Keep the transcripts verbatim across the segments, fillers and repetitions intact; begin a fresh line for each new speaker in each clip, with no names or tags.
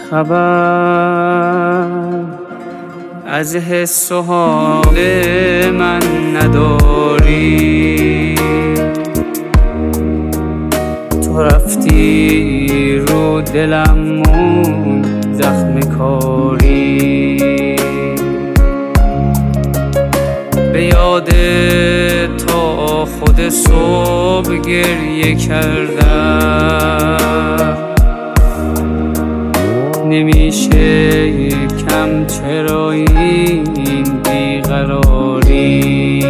خبر از حس و حال من نداری. تو رفتی رو دلم مون زخم کاری، به یاد تا خود صبح گریه کردم. نمیشه کم چرا این بیقراری،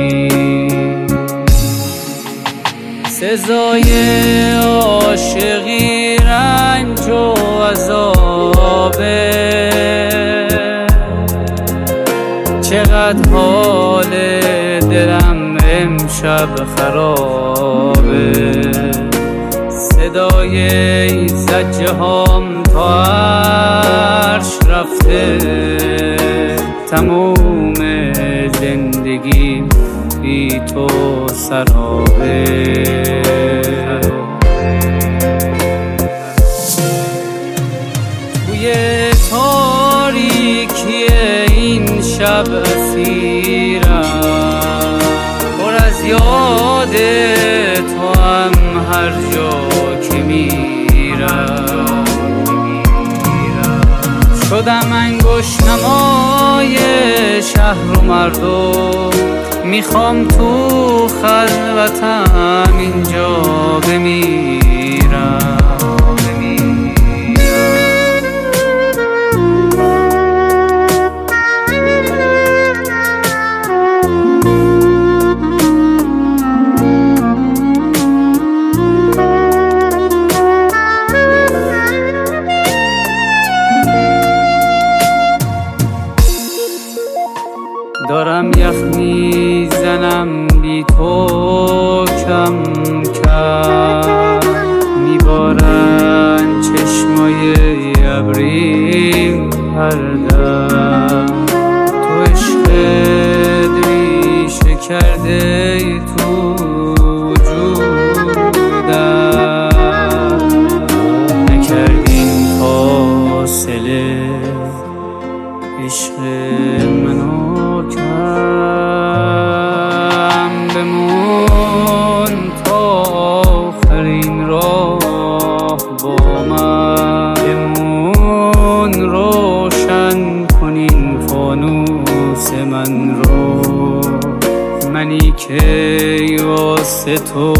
سزای عاشقی رنج و عذابه. چقدر حال دلم امشب خرابه، صدای زجه هام تا عرش رفته. تموم زندگی بی تو سرابه. توی تاریکی این شب اسیرم، پر از یاد تو هم هر جا که میرم. شدم انگشت نمای شهر و مردم، میخوام تو خلوتم اینجا بمیرم. دارم یخ میزنم بی تو کم کم، میبارن چشمای ابریم هر دم. تو عشق ریشه کرده تو وجودم، نکردین فاصله عشق منو کم. بمون تا آخرین راه با من، بمون روشن کنین فانوس من رو. منی که واسه تو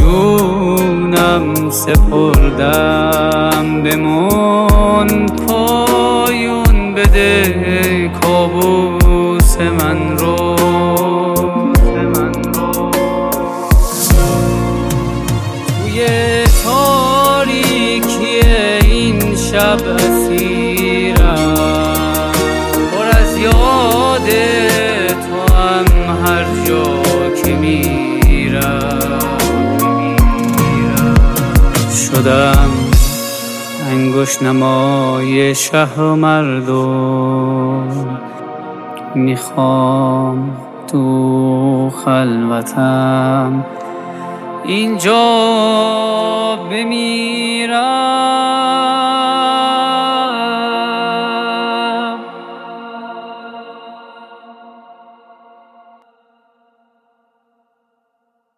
جونم سپردم. بمون پایون بده کابوس من رو. توی تاریکی این شب اسیرم، پر از یاد تو هم هر جا که میرم. شدم انگشت نمای شهر و مردم، میخوام تو خلوتم اینجا بمیرم.